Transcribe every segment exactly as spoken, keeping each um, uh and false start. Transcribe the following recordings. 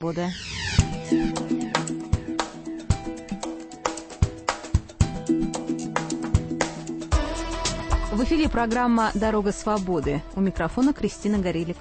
свободы». В эфире программа «Дорога свободы». У микрофона Кристина Горелик.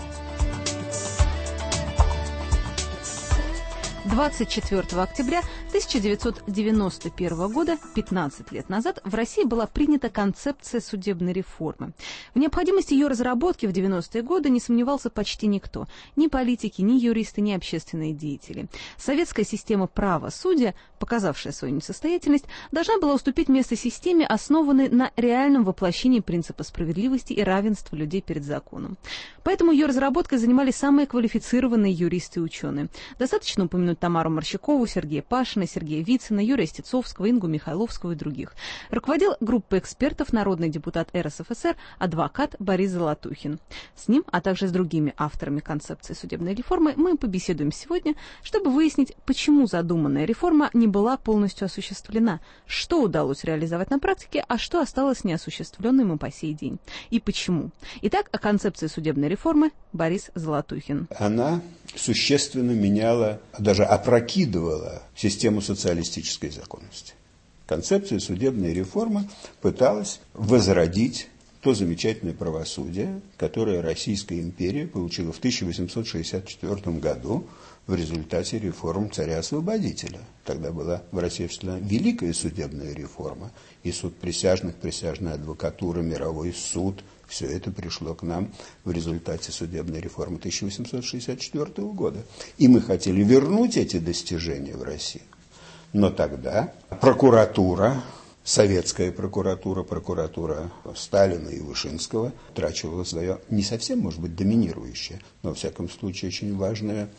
двадцать четвёртого октября тысяча девятьсот девяносто первого года, пятнадцать лет назад, в России была принята концепция судебной реформы. В необходимости ее разработки в девяностые годы не сомневался почти никто. Ни политики, ни юристы, ни общественные деятели. Советская система правосудия, показавшая свою несостоятельность, должна была уступить место системе, основанной на реальном воплощении принципа справедливости и равенства людей перед законом. Поэтому ее разработкой занимались самые квалифицированные юристы и ученые. Достаточно упомянуть Тамару Морщакову, Сергея Пашина, Сергея Вицина, Юрия Стецовского, Ингу Михайловского и других. Руководил группой экспертов народный депутат эр эс эф эс эр, адвокат Борис Золотухин. С ним, а также с другими авторами концепции судебной реформы мы побеседуем сегодня, чтобы выяснить, почему задуманная реформа не была полностью осуществлена, что удалось реализовать на практике, а что осталось неосуществленным и по сей день. И почему. Итак, о концепции судебной реформы Борис Золотухин. Она существенно меняла, даже опрокидывала систему социалистической законности. Концепция судебной реформы пыталась возродить то замечательное правосудие, которое Российская империя получила в тысяча восемьсот шестьдесят четвёртом году в результате реформ царя-освободителя. Тогда была в России осуществлена великая судебная реформа, и суд присяжных, присяжная адвокатура, мировой суд. Все это пришло к нам в результате судебной реформы тысяча восемьсот шестьдесят четвёртого года. И мы хотели вернуть эти достижения в Россию. Но тогда прокуратура, советская прокуратура, прокуратура Сталина и Вышинского утрачивала свое, не совсем, может быть, доминирующее, но, во всяком случае, очень важное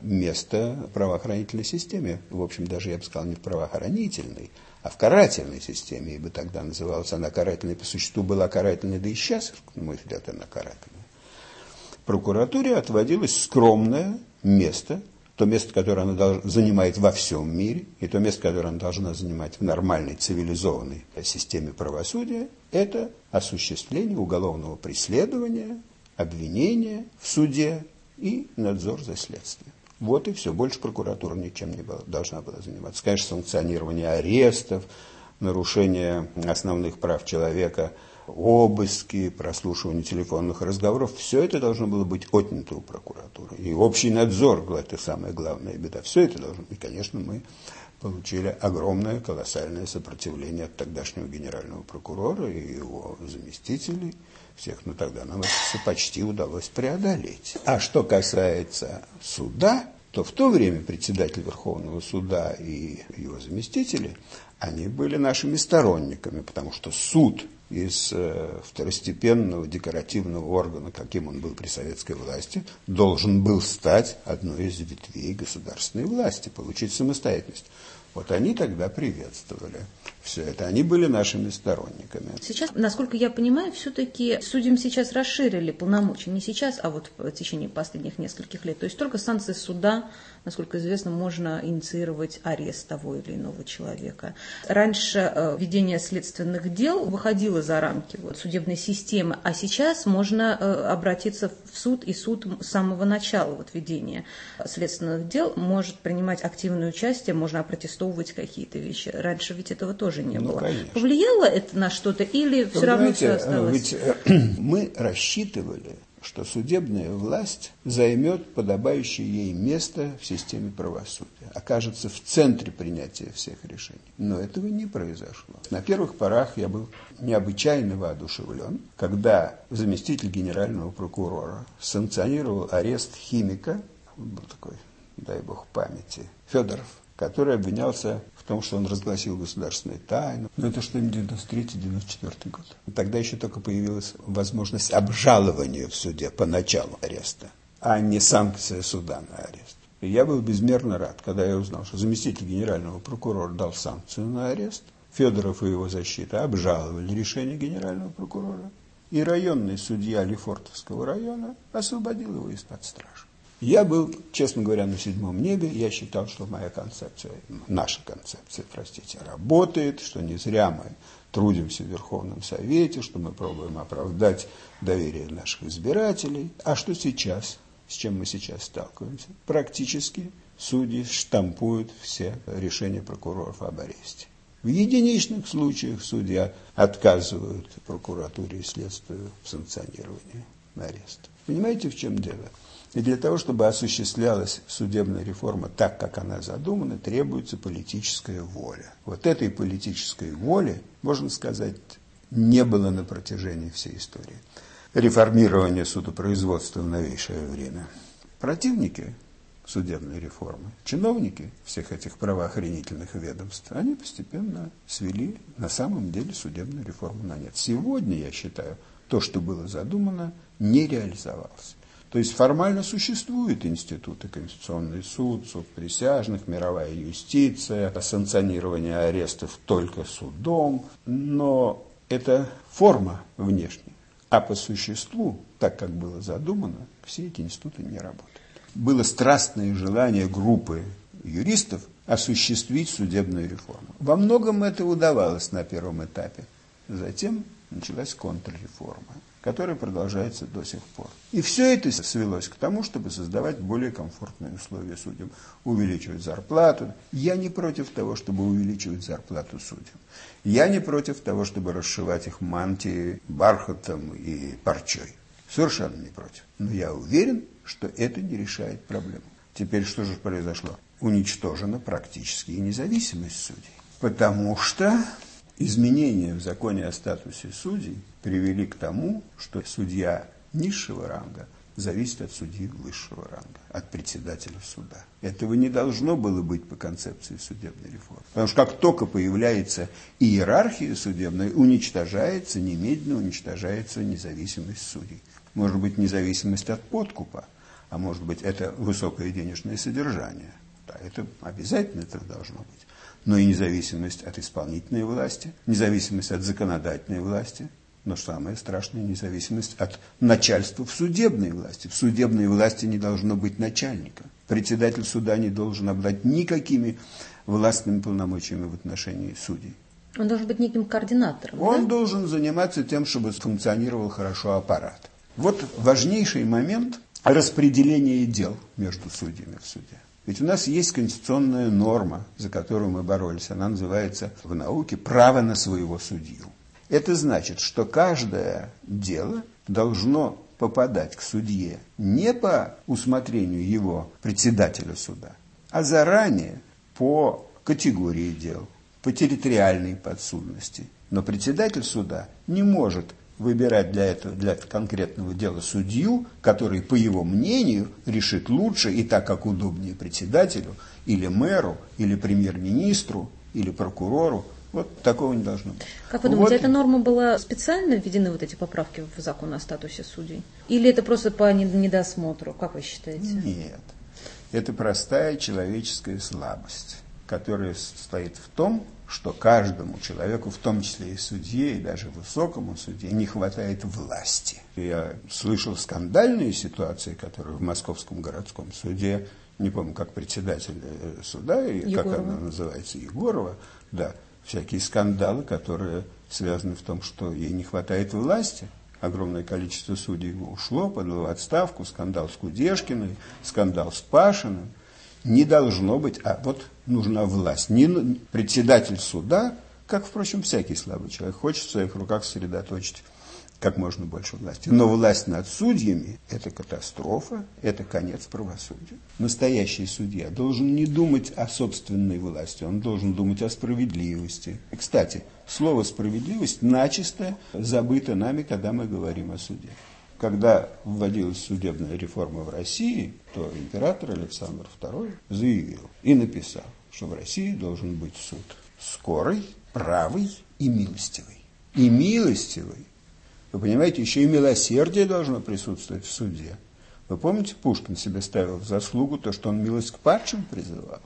место в правоохранительной системе. В общем, даже, я бы сказал, не в правоохранительной, а в карательной системе, ибо тогда называлась она карательной, по существу была карательной, да и сейчас, на мой взгляд, она карательная. Прокуратуре отводилось скромное место, то место, которое она долж... занимает во всем мире, и то место, которое она должна занимать в нормальной, цивилизованной системе правосудия, это осуществление уголовного преследования, обвинения в суде и надзор за следствием. Вот и все. Больше прокуратура ничем не была, должна была заниматься. Конечно, санкционирование арестов, нарушение основных прав человека, обыски, прослушивание телефонных разговоров. Все это должно было быть отнято у прокуратуры. И общий надзор, это самая главная беда. Все это должно быть. И, конечно, мы получили огромное, колоссальное сопротивление от тогдашнего генерального прокурора и его заместителей. Всех, но тогда нам это все почти удалось преодолеть. А что касается суда, то в то время председатель Верховного суда и его заместители, они были нашими сторонниками, потому что суд из э, второстепенного декоративного органа, каким он был при советской власти, должен был стать одной из ветвей государственной власти, получить самостоятельность. Вот они тогда приветствовали все это. Они были нашими сторонниками. Сейчас, насколько я понимаю, все-таки судьям сейчас расширили полномочия. Не сейчас, а вот в течение последних нескольких лет. То есть только с инстанции суда, насколько известно, можно инициировать арест того или иного человека. Раньше э, ведение следственных дел выходило за рамки вот, судебной системы, а сейчас можно э, обратиться в суд, и суд с самого начала вот, ведения следственных дел может принимать активное участие, можно опротестовывать какие-то вещи. Раньше ведь этого тоже не ну, было. Конечно. Повлияло это на что-то или все равно все осталось? Ведь мы рассчитывали, что судебная власть займет подобающее ей место в системе правосудия, окажется в центре принятия всех решений. Но этого не произошло. На первых порах я был необычайно воодушевлен, когда заместитель генерального прокурора санкционировал арест химика, был такой, дай бог памяти, Федоров, который обвинялся в том, что он разгласил государственную тайну. Но это что-нибудь девяносто третий — девяносто четвёртый год. Тогда еще только появилась возможность обжалования в суде по началу ареста, а не санкция суда на арест. И я был безмерно рад, когда я узнал, что заместитель генерального прокурора дал санкцию на арест, Федоров и его защита обжаловали решение генерального прокурора, и районный судья Лефортовского района освободил его из-под стражи. Я был, честно говоря, на седьмом небе. Я считал, что моя концепция, наша концепция, простите, работает, что не зря мы трудимся в Верховном Совете, что мы пробуем оправдать доверие наших избирателей. А что сейчас? с чем мы сейчас сталкиваемся. Практически судьи штампуют все решения прокуроров об аресте. В единичных случаях судья отказывают прокуратуре и следствию в санкционировании ареста. Понимаете, в чем дело? И для того, чтобы осуществлялась судебная реформа так, как она задумана, требуется политическая воля. Вот этой политической воли, можно сказать, не было на протяжении всей истории реформирования судопроизводства в новейшее время. Противники судебной реформы, чиновники всех этих правоохранительных ведомств, они постепенно свели на самом деле судебную реформу на нет. Сегодня, я считаю, то, что было задумано, не реализовалось. То есть формально существуют институты: Конституционный суд, суд присяжных, мировая юстиция, санкционирование арестов только судом, но это форма внешняя. А по существу, так как было задумано, все эти институты не работают. Было страстное желание группы юристов осуществить судебную реформу. Во многом это удавалось на первом этапе. Затем началась контрреформа, которая продолжается до сих пор. И все это свелось к тому, чтобы создавать более комфортные условия судьям, увеличивать зарплату. Я не против того, чтобы увеличивать зарплату судьям. Я не против того, чтобы расшивать их мантии бархатом и парчой. Совершенно не против. Но я уверен, что это не решает проблему. Теперь что же произошло? Уничтожена практически и независимость судей. Потому что изменения в законе о статусе судей привели к тому, что судья низшего ранга зависит от судьи высшего ранга, от председателя суда. Этого не должно было быть по концепции судебной реформы. Потому что как только появляется иерархия судебная, уничтожается, немедленно уничтожается независимость судей. Может быть, независимость от подкупа, а может быть, это высокое денежное содержание. Да, это обязательно это должно быть. Но и независимость от исполнительной власти, независимость от законодательной власти, но самое страшное, независимость от начальства в судебной власти. В судебной власти не должно быть начальника. Председатель суда не должен обладать никакими властными полномочиями в отношении судей. Он должен быть неким координатором. Он да? должен заниматься тем, чтобы функционировал хорошо аппарат. Вот важнейший момент – распределение дел между судьями в суде. Ведь у нас есть конституционная норма, за которую мы боролись. Она называется в науке «право на своего судью». Это значит, что каждое дело должно попадать к судье не по усмотрению его председателя суда, а заранее по категории дел, по территориальной подсудности. Но председатель суда не может выбирать для этого, для конкретного дела судью, который, по его мнению, решит лучше и так, как удобнее председателю, или мэру, или премьер-министру, или прокурору. Вот такого не должно быть. Как вы думаете, вот. эта норма была специально введены, вот эти поправки в закон о статусе судей? Или это просто по недосмотру? Как вы считаете? Нет. Это простая человеческая слабость, которая состоит в том, что каждому человеку, в том числе и судье, и даже высокому судье, не хватает власти. Я слышал скандальные ситуации, которые в Московском городском суде, не помню, как председатель суда, и как она называется, Егорова, да, всякие скандалы, которые связаны в том, что ей не хватает власти. Огромное количество судей ушло, подало в отставку, скандал с Кудешкиной, скандал с Пашиным. Не должно быть, а вот нужна власть. Не, председатель суда, как, впрочем, всякий слабый человек, хочет в своих руках сосредоточить как можно больше власти. Но власть над судьями – это катастрофа, это конец правосудия. Настоящий судья должен не думать о собственной власти, он должен думать о справедливости. И, кстати, слово «справедливость» начисто забыто нами, когда мы говорим о суде. Когда вводилась судебная реформа в России, то император Александр второй заявил и написал, что в России должен быть суд скорый, правый и милостивый. И милостивый. Вы понимаете, еще и милосердие должно присутствовать в суде. Вы помните, Пушкин себе ставил в заслугу то, что он милость к падшим призывал?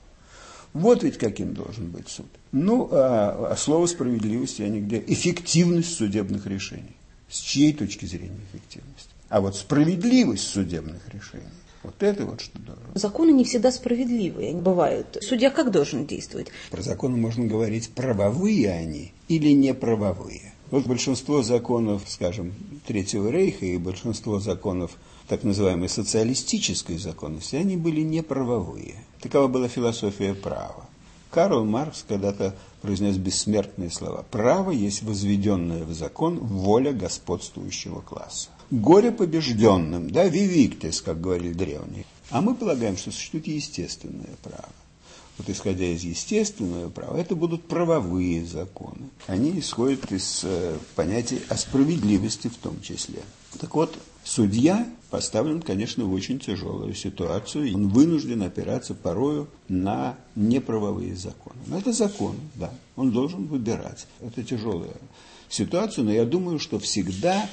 Вот ведь каким должен быть суд. Ну, а, а слово «справедливость» я нигде. Эффективность судебных решений. С чьей точки зрения эффективность? А вот справедливость судебных решений, вот это вот что должно. Законы не всегда справедливые бывают. Судья как должен действовать? Про законы можно говорить, правовые они или неправовые. Вот большинство законов, скажем, Третьего рейха и большинство законов так называемой социалистической законности, они были неправовые. Такова была философия права. Карл Маркс когда-то произнес бессмертные слова: «Право есть возведенная в закон воля господствующего класса». Горе побежденным, да, вивиктес, как говорили древние. А мы полагаем, что существует естественное право. Вот исходя из естественного права, это будут правовые законы. Они исходят из э, понятия о справедливости в том числе. Так вот, судья поставлен, конечно, в очень тяжелую ситуацию. Он вынужден опираться порою на неправовые законы. Но это закон, да, он должен выбирать. Это тяжелая ситуация, но я думаю, что всегда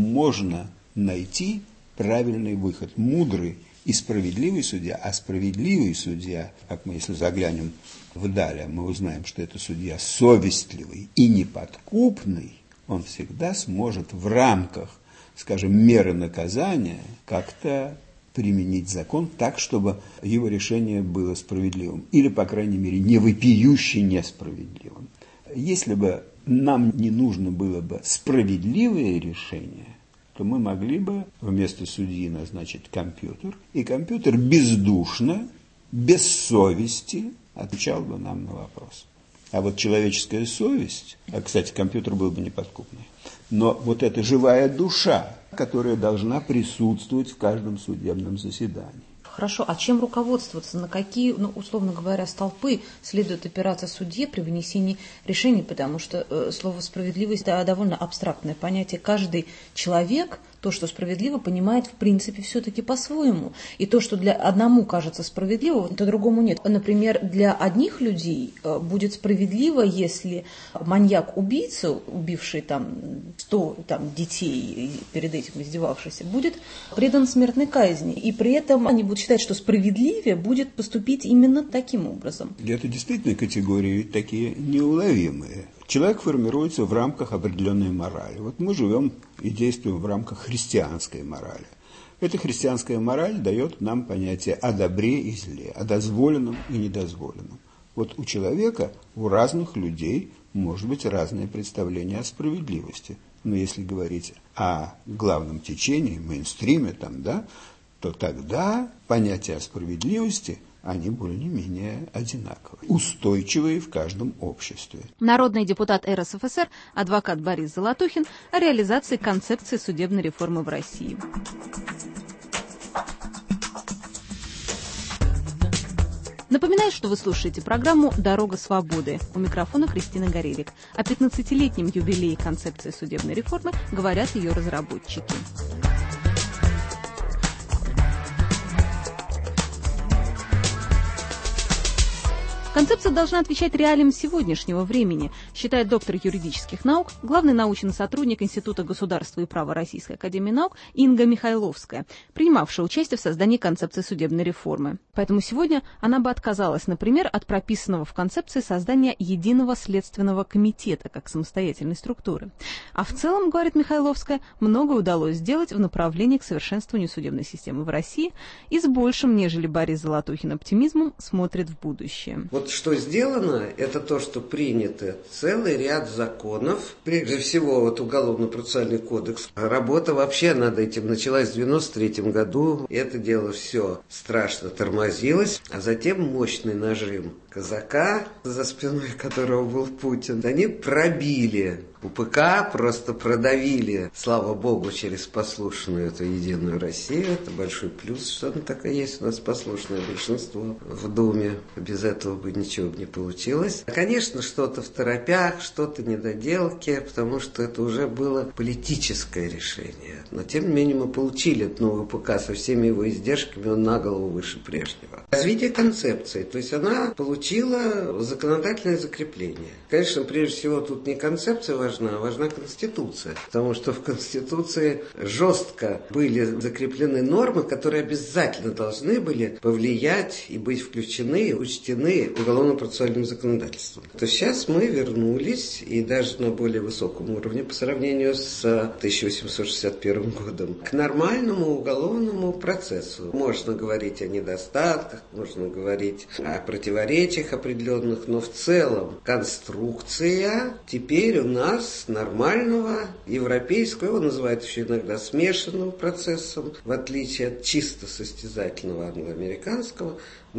можно найти правильный выход, мудрый и справедливый судья. А справедливый судья, как мы, если заглянем вдаль, мы узнаем, что это судья совестливый и неподкупный, он всегда сможет в рамках, скажем, меры наказания как-то применить закон так, чтобы его решение было справедливым. Или, по крайней мере, не вопиюще несправедливым. Если бы нам не нужно было бы справедливое решение, то мы могли бы вместо судьи назначить компьютер, и компьютер бездушно, без совести отвечал бы нам на вопрос. А вот человеческая совесть, а, кстати, компьютер был бы неподкупный, но вот эта живая душа, которая должна присутствовать в каждом судебном заседании. Хорошо, а чем руководствоваться? На какие, ну, условно говоря, столпы следует опираться судье при вынесении решений? Потому что э, слово «справедливость» да, довольно абстрактное понятие. Каждый человек то, что справедливо, понимает в принципе все-таки по-своему. И то, что для одному кажется справедливым, то другому нет. Например, для одних людей будет справедливо, если маньяк-убийца, убивший там сто там, детей, перед этим издевавшийся, будет предан смертной казни. И при этом они будут считать, что справедливее будет поступить именно таким образом. Это действительно категории такие неуловимые. Человек формируется в рамках определенной морали. Вот мы живем и действуем в рамках христианской морали. Эта христианская мораль дает нам понятие о добре и зле, о дозволенном и недозволенном. Вот у человека, у разных людей может быть разное представление о справедливости. Но если говорить о главном течении, мейнстриме, там, да, то тогда понятие о справедливости – они более-менее одинаковые, устойчивые в каждом обществе. Народный депутат эр эс эф эс эр, адвокат Борис Золотухин о реализации концепции судебной реформы в России. Напоминаю, что вы слушаете программу «Дорога свободы». У микрофона Кристина Горелик. О пятнадцатилетнем юбилее концепции судебной реформы говорят ее разработчики. Концепция должна отвечать реалиям сегодняшнего времени, считает доктор юридических наук, главный научный сотрудник Института государства и права Российской академии наук Инга Михайловская, принимавшая участие в создании концепции судебной реформы. Поэтому сегодня она бы отказалась, например, от прописанного в концепции создания единого следственного комитета как самостоятельной структуры. А в целом, говорит Михайловская, многое удалось сделать в направлении к совершенствованию судебной системы в России и с большим, нежели Борис Золотухин, оптимизмом смотрит в будущее. Вот что сделано, это то, что принято целый ряд законов. Прежде всего, вот Уголовно-процессуальный кодекс. Работа вообще над этим началась в девяносто третьем году. Это дело все страшно тормозилось. А затем мощный нажим казака, за спиной которого был Путин, они пробили УПК, просто продавили, слава богу, через послушную эту Единую Россию. Это большой плюс, что она такая есть у нас послушное большинство в Думе. Без этого бы ничего не получилось. Конечно, что-то в торопях, что-то недоделки, потому что это уже было политическое решение. Но тем не менее мы получили этот новый УПК со всеми его издержками, он на голову выше прежнего. Развитие концепции, то есть она получила законодательное закрепление. Конечно, прежде всего тут не концепция важна, а важна Конституция. Потому что в Конституции жестко были закреплены нормы, которые обязательно должны были повлиять и быть включены, учтены уголовно-процессуальным законодательством. То сейчас мы вернулись, и даже на более высоком уровне по сравнению с тысяча восемьсот шестьдесят первым годом, к нормальному уголовному процессу. Можно говорить о недостатках, можно говорить о противоречиях определенных, но в целом конструкция теперь у нас нас нормального, европейского, его называют еще иногда смешанным процессом, в отличие от чисто состязательного англоамериканского,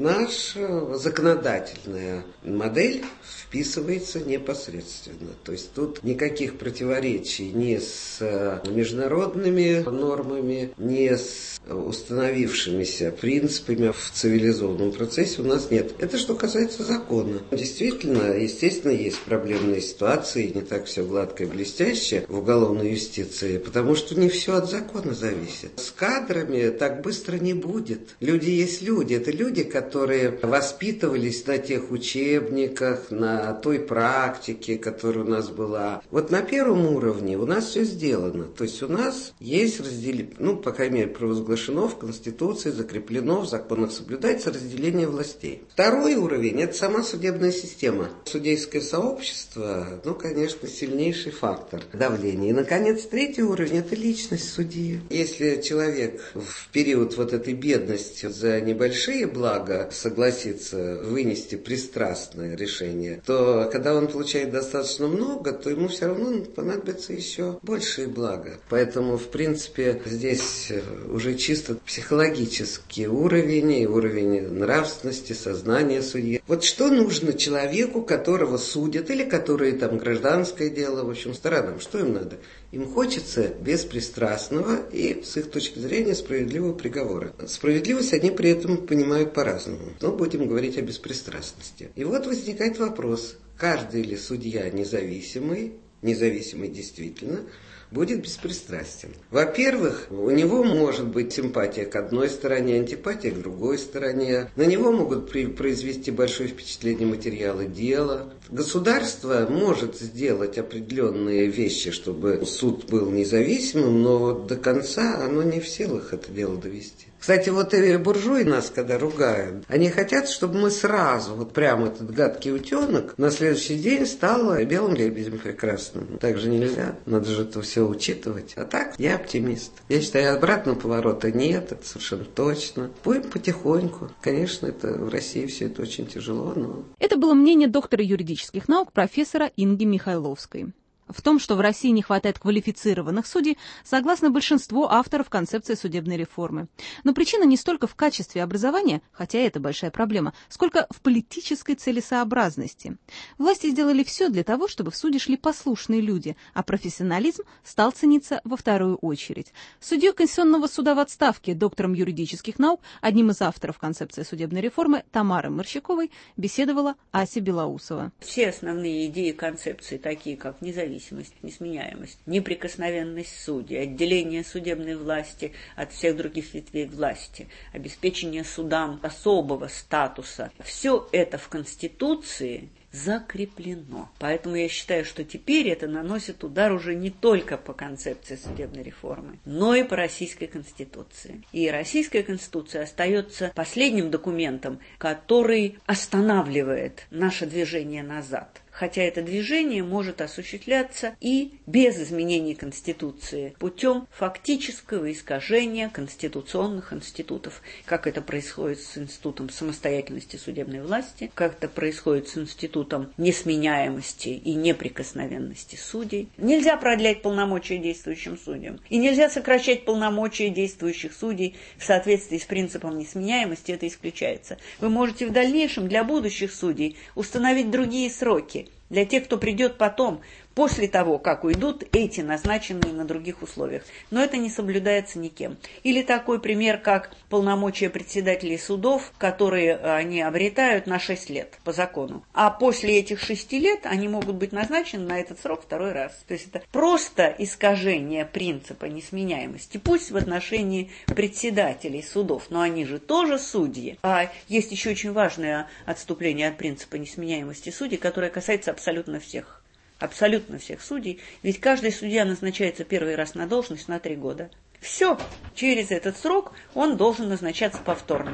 наша законодательная модель вписывается непосредственно. То есть тут никаких противоречий ни с международными нормами, ни с установившимися принципами в цивилизованном процессе у нас нет. Это что касается закона. Действительно, естественно, есть проблемные ситуации, не так все гладко и блестяще в уголовной юстиции, потому что не все от закона зависит. С кадрами так быстро не будет. Люди есть люди. Это люди, которые воспитывались на тех учебниках, на той практике, которая у нас была. Вот на первом уровне у нас все сделано. То есть у нас есть разделение, ну, по крайней мере, провозглашено в Конституции, закреплено, в законах соблюдается разделение властей. Второй уровень – это сама судебная система. Судейское сообщество, ну, конечно, сильнейший фактор давления. И, наконец, третий уровень – это личность судьи. Если человек в период вот этой бедности за небольшие блага согласится вынести пристрастное решение, то когда он получает достаточно много, то ему все равно понадобится еще большие блага. Поэтому, в принципе, здесь уже чисто психологический уровень и уровень нравственности, сознания судьи. Вот что нужно человеку, которого судят, или который там гражданское дело, в общем, сторонам, что им надо? Им хочется беспристрастного и, с их точки зрения, справедливого приговора. Справедливость они при этом понимают по-разному. Но будем говорить о беспристрастности. И вот возникает вопрос, каждый ли судья независимый, независимый действительно, будет беспристрастен. Во-первых, у него может быть симпатия к одной стороне, антипатия к другой стороне. На него могут при- произвести большое впечатление материалы дела. Государство может сделать определенные вещи, чтобы суд был независимым, но до конца оно не в силах это дело довести. Кстати, вот и буржуи нас, когда ругают, они хотят, чтобы мы сразу, вот прямо этот гадкий утенок, на следующий день стал белым лебедем прекрасным. Так же нельзя, надо же это все учитывать. А так, я оптимист. Я считаю, обратного поворота нет, это совершенно точно. Будем потихоньку. Конечно, это в России все это очень тяжело, но... Это было мнение доктора юридических наук профессора Инги Михайловской. В том, что в России не хватает квалифицированных судей, согласно большинству авторов концепции судебной реформы. Но причина не столько в качестве образования, хотя это большая проблема, сколько в политической целесообразности. Власти сделали все для того, чтобы в суде шли послушные люди, а профессионализм стал цениться во вторую очередь. Судьей Конституционного суда в отставке, доктором юридических наук, одним из авторов концепции судебной реформы Тамарой Морщаковой беседовала Ася Белоусова. Все основные идеи концепции, такие как независимость, несменяемость, неприкосновенность судей, отделение судебной власти от всех других ветвей власти, обеспечение судам особого статуса. Все это в Конституции закреплено. Поэтому я считаю, что теперь это наносит удар уже не только по концепции судебной реформы, но и по Российской Конституции. И Российская Конституция остается последним документом, который останавливает наше движение назад. Хотя это движение может осуществляться и без изменений Конституции, путем фактического искажения конституционных институтов, как это происходит с институтом самостоятельности судебной власти, как это происходит с институтом несменяемости и неприкосновенности судей. Нельзя продлять полномочия действующим судьям, и нельзя сокращать полномочия действующих судей в соответствии с принципом несменяемости, это исключается. Вы можете в дальнейшем для будущих судей установить другие сроки, для тех, кто придет потом, после того, как уйдут эти, назначенные на других условиях. Но это не соблюдается никем. Или такой пример, как полномочия председателей судов, которые они обретают на шесть лет по закону. А после этих шести лет они могут быть назначены на этот срок второй раз. То есть это просто искажение принципа несменяемости. Пусть в отношении председателей судов, но они же тоже судьи. А есть еще очень важное отступление от принципа несменяемости судей, которое касается абсолютно всех. Абсолютно всех судей, ведь каждый судья назначается первый раз на должность на три года. Все, через этот срок он должен назначаться повторно.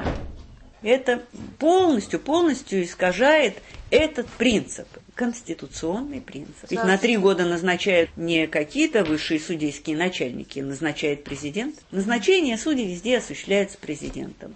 Это полностью, полностью искажает этот принцип, конституционный принцип. Ведь на три года назначают не какие-то высшие судейские начальники, назначает президент. Назначение судей везде осуществляется президентом.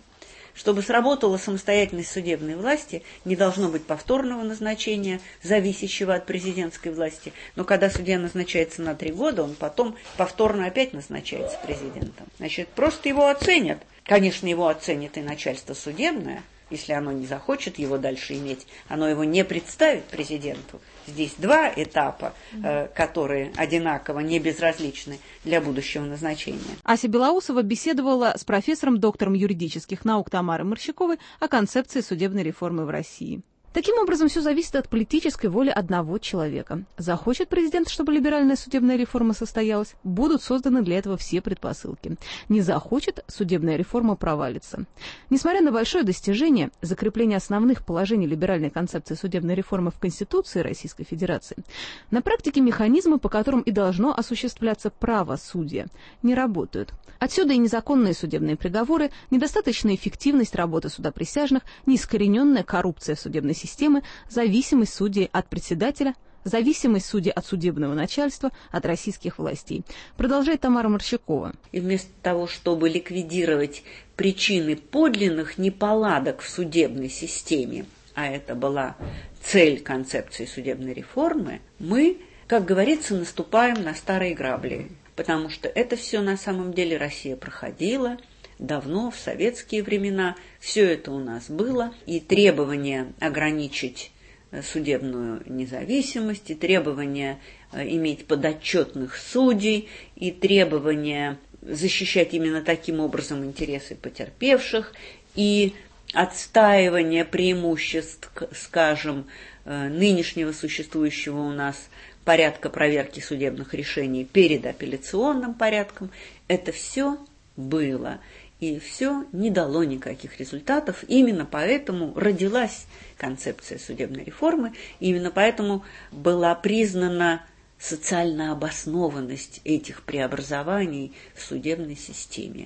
Чтобы сработала самостоятельность судебной власти, не должно быть повторного назначения, зависящего от президентской власти. Но когда судья назначается на три года, он потом повторно опять назначается президентом. Значит, просто его оценят. Конечно, его оценит и начальство судебное. Если оно не захочет его дальше иметь, оно его не представит президенту. Здесь два этапа, э, которые одинаково не безразличны для будущего назначения. Ася Белоусова беседовала с профессором, доктором юридических наук Тамарой Морщаковой о концепции судебной реформы в России. Таким образом, все зависит от политической воли одного человека. Захочет президент, чтобы либеральная судебная реформа состоялась, будут созданы для этого все предпосылки. Не захочет, судебная реформа провалится. Несмотря на большое достижение, закрепление основных положений либеральной концепции судебной реформы в Конституции Российской Федерации, на практике механизмы, по которым и должно осуществляться правосудие, не работают. Отсюда и незаконные судебные приговоры, недостаточная эффективность работы судоприсяжных, неискорененная коррупция в судебной системе, зависимость судей от председателя, зависимость судей от судебного начальства, от российских властей. Продолжает Тамара Морщакова. И вместо того, чтобы ликвидировать причины подлинных неполадок в судебной системе, а это была цель концепции судебной реформы, мы, как говорится, наступаем на старые грабли. Потому что это все на самом деле Россия проходила давно, в советские времена. Все это у нас было. И требование ограничить судебную независимость, и требование иметь подотчетных судей, и требование защищать именно таким образом интересы потерпевших, и отстаивание преимуществ, скажем, нынешнего существующего у нас порядка проверки судебных решений перед апелляционным порядком, это все было. И все не дало никаких результатов. Именно поэтому родилась концепция судебной реформы, и именно поэтому была признана социальная обоснованность этих преобразований в судебной системе.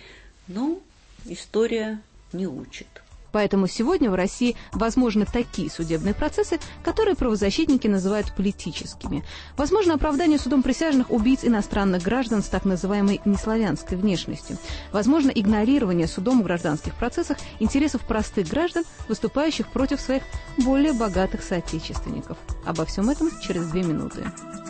Но история не учит. Поэтому сегодня в России возможны такие судебные процессы, которые правозащитники называют политическими. Возможно оправдание судом присяжных убийц иностранных граждан с так называемой неславянской внешностью. Возможно игнорирование судом в гражданских процессах интересов простых граждан, выступающих против своих более богатых соотечественников. Обо всем этом через две минуты.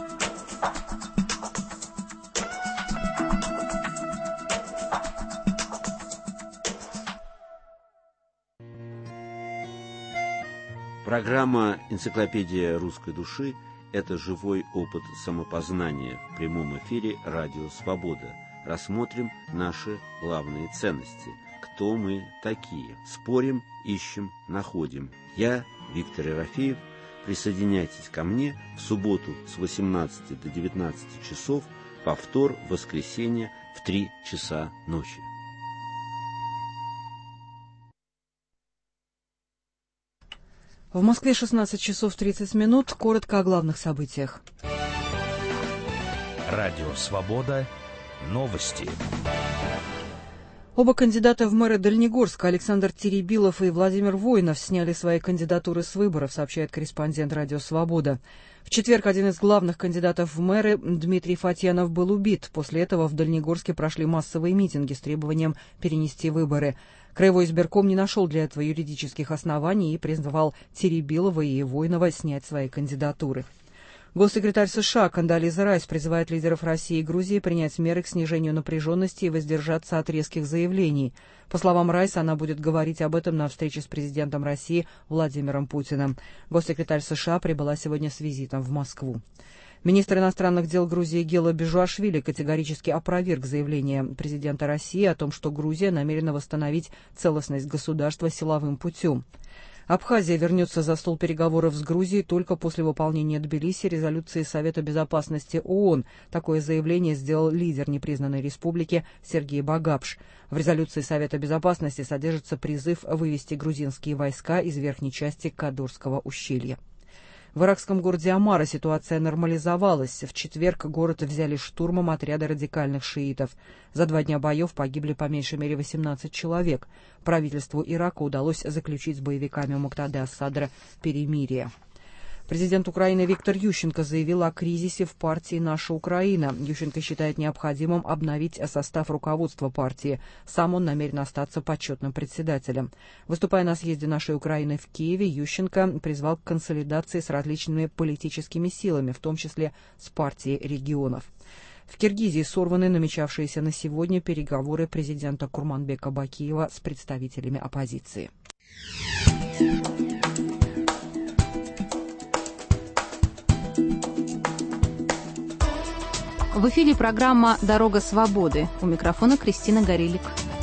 Программа «Энциклопедия русской души» – это живой опыт самопознания в прямом эфире «Радио Свобода». Рассмотрим наши главные ценности. Кто мы такие? Спорим, ищем, находим. Я, Виктор Ерофеев. Присоединяйтесь ко мне в субботу с восемнадцати до девятнадцати часов, повтор в воскресенье в три часа ночи. В Москве шестнадцать часов тридцать минут. Коротко о главных событиях. Радио «Свобода». Новости. Оба кандидата в мэры Дальнегорска, Александр Теребилов и Владимир Воинов, сняли свои кандидатуры с выборов, сообщает корреспондент «Радио Свобода». В четверг один из главных кандидатов в мэры, Дмитрий Фатьянов, был убит. После этого в Дальнегорске прошли массовые митинги с требованием перенести выборы. Краевой избирком не нашел для этого юридических оснований и призвал Теребилова и Воинова снять свои кандидатуры. Госсекретарь США Кондолиза Райс призывает лидеров России и Грузии принять меры к снижению напряженности и воздержаться от резких заявлений. По словам Райса, она будет говорить об этом на встрече с президентом России Владимиром Путиным. Госсекретарь США прибыла сегодня с визитом в Москву. Министр иностранных дел Грузии Гела Бежуашвили категорически опроверг заявление президента России о том, что Грузия намерена восстановить целостность государства силовым путем. Абхазия вернется за стол переговоров с Грузией только после выполнения Тбилиси резолюции Совета безопасности ООН. Такое заявление сделал лидер непризнанной республики Сергей Багапш. В резолюции Совета безопасности содержится призыв вывести грузинские войска из верхней части Кадурского ущелья. В иракском городе Амара ситуация нормализовалась. В четверг город взяли штурмом отряды радикальных шиитов. За два дня боев погибли по меньшей мере восемнадцать человек. Правительству Ирака удалось заключить с боевиками Муктады ас-Садра перемирие. Президент Украины Виктор Ющенко заявил о кризисе в партии «Наша Украина». Ющенко считает необходимым обновить состав руководства партии. Сам он намерен остаться почетным председателем. Выступая на съезде «Нашей Украины» в Киеве, Ющенко призвал к консолидации с различными политическими силами, в том числе с партией регионов. В Киргизии сорваны намечавшиеся на сегодня переговоры президента Курманбека Бакиева с представителями оппозиции. В эфире программа «Дорога свободы». У микрофона Кристина Горелик.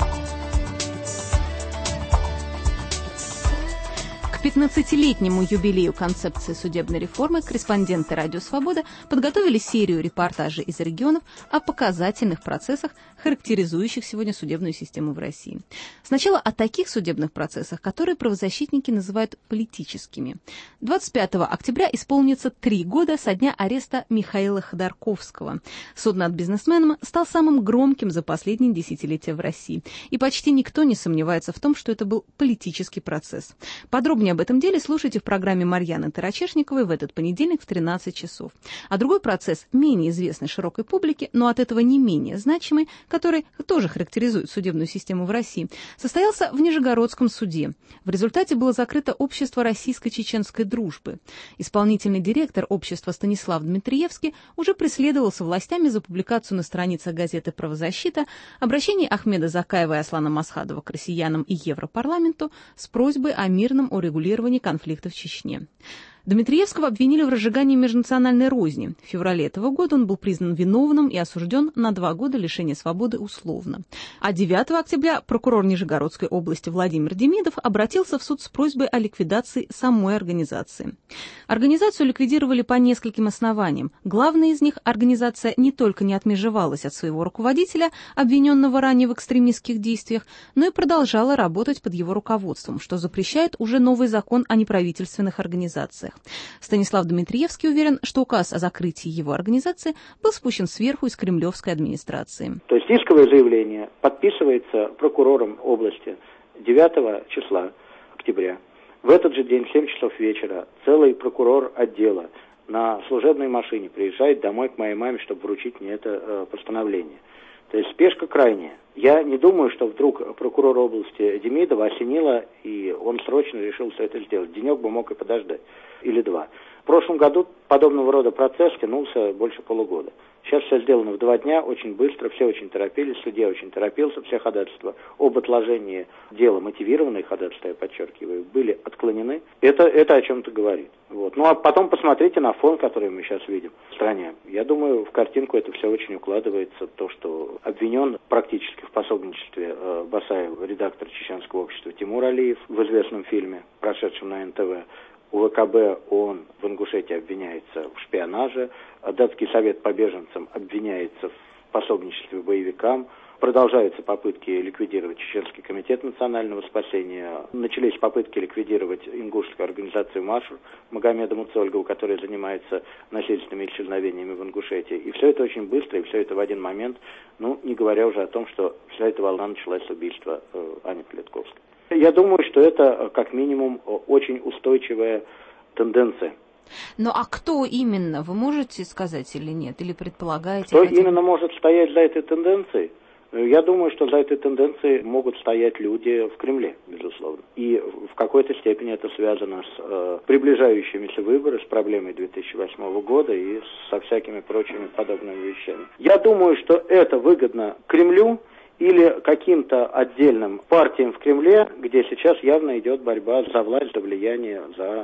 К пятнадцатилетнему юбилею концепции судебной реформы корреспонденты «Радио Свобода» подготовили серию репортажей из регионов о показательных процессах, характеризующих сегодня судебную систему в России. Сначала о таких судебных процессах, которые правозащитники называют политическими. двадцать пятого октября исполнится три года со дня ареста Михаила Ходорковского. Суд над бизнесменом стал самым громким за последние десятилетия в России. И почти никто не сомневается в том, что это был политический процесс. Подробнее об этом деле слушайте в программе Марьяны Тарачешниковой в этот понедельник в тринадцать часов. А другой процесс, менее известный широкой публике, но от этого не менее значимый, который тоже характеризует судебную систему в России, состоялся в Нижегородском суде. В результате было закрыто общество российско-чеченской дружбы. Исполнительный директор общества Станислав Дмитриевский уже преследовался властями за публикацию на страницах газеты «Правозащита» обращений Ахмеда Закаева и Аслана Масхадова к россиянам и Европарламенту с просьбой о мирном урегулировании конфликта в Чечне. Дмитриевского обвинили в разжигании межнациональной розни. В феврале этого года он был признан виновным и осужден на два года лишения свободы условно. А девятого октября прокурор Нижегородской области Владимир Демидов обратился в суд с просьбой о ликвидации самой организации. Организацию ликвидировали по нескольким основаниям. Главное из них – организация не только не отмежевалась от своего руководителя, обвиненного ранее в экстремистских действиях, но и продолжала работать под его руководством, что запрещает уже новый закон о неправительственных организациях. Станислав Дмитриевский уверен, что указ о закрытии его организации был спущен сверху из кремлевской администрации. То есть исковое заявление подписывается прокурором области девятого числа октября. В этот же день в семь часов вечера целый прокурор отдела на служебной машине приезжает домой к моей маме, чтобы вручить мне это э, постановление. То есть спешка крайняя. Я не думаю, что вдруг прокурор области Демидова осенило, и он срочно решил все это сделать. Денек бы мог и подождать. Или два. В прошлом году подобного рода процесс тянулся больше полугода. Сейчас все сделано в два дня, очень быстро, все очень торопились, судья очень торопился, все ходатайства об отложении дела, мотивированные ходатайства, я подчеркиваю, были отклонены. Это, это о чем-то говорит. Вот. Ну а потом посмотрите на фон, который мы сейчас видим в стране. Я думаю, в картинку это все очень укладывается. То, что обвинен практически в пособничестве э, Басаева, редактор чеченского общества Тимур Алиев в известном фильме, прошедшем на эн тэ вэ. У вэ ка бэ ООН в Ингушетии обвиняется в шпионаже, Датский совет по беженцам обвиняется в пособничестве боевикам, продолжаются попытки ликвидировать Чеченский комитет национального спасения, начались попытки ликвидировать ингушскую организацию «Машур» Магомеда Муцольгова, которая занимается насильственными исчезновениями в Ингушетии. И все это очень быстро, и все это в один момент, ну, не говоря уже о том, что вся эта волна началась с убийства э, Ани Политковской. Я думаю, что это, как минимум, очень устойчивая тенденция. Ну а кто именно, вы можете сказать или нет? Или предполагаете? Кто хотя... именно может стоять за этой тенденцией? Я думаю, что за этой тенденцией могут стоять люди в Кремле, безусловно. И в какой-то степени это связано с э, приближающимися выборами, с проблемой две тысячи восьмого года и со всякими прочими подобными вещами. Я думаю, что это выгодно Кремлю или каким-то отдельным партиям в Кремле, где сейчас явно идет борьба за власть, за влияние, за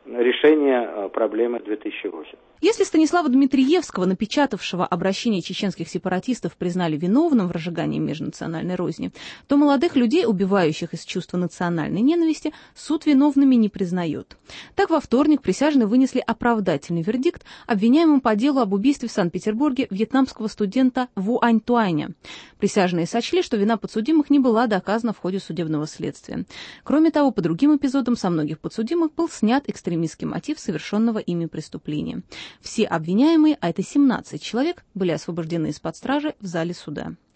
решение проблемы две тысячи восьмого. Если Станислава Дмитриевского, напечатавшего обращение чеченских сепаратистов, признали виновным в разжигании межнациональной розни, то молодых людей, убивающих из чувства национальной ненависти, суд виновными не признает. Так, во вторник присяжные вынесли оправдательный вердикт обвиняемым по делу об убийстве в Санкт-Петербурге вьетнамского студента Ву Ань Туаня. Присяжные сочли, что вина подсудимых не была доказана в ходе судебного следствия. Кроме того, по другим эпизодам со многих подсудимых был снят экстремистский мотив совершенного ими преступления. Все обвиняемые, а это семнадцать человек, были освобождены из-под стражи в зале суда.